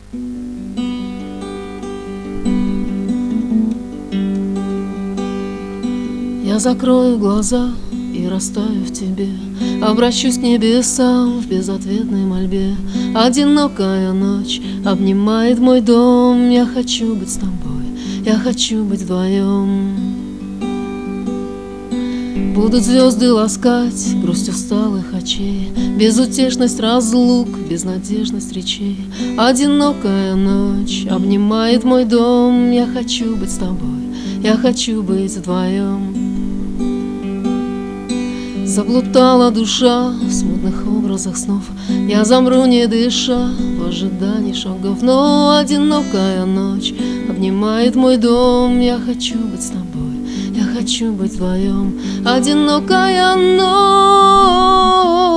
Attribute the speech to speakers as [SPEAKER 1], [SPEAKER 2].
[SPEAKER 1] Я закрою глаза и растаю в тебе, обращусь к небесам в безответной мольбе. Одинокая ночь обнимает мой дом. Я хочу быть с тобой, я хочу быть вдвоем. Будут звезды ласкать грусть усталых очей, безутешность разлук, безнадежность речей. Одинокая ночь обнимает мой дом. Я хочу быть с тобой, я хочу быть вдвоем. Заплутала душа в смутных образах снов. Я замру, не дыша, в ожидании шагов. Но одинокая ночь обнимает мой дом. Я хочу быть с тобой, я хочу быть вдвоем. Одинокая ночь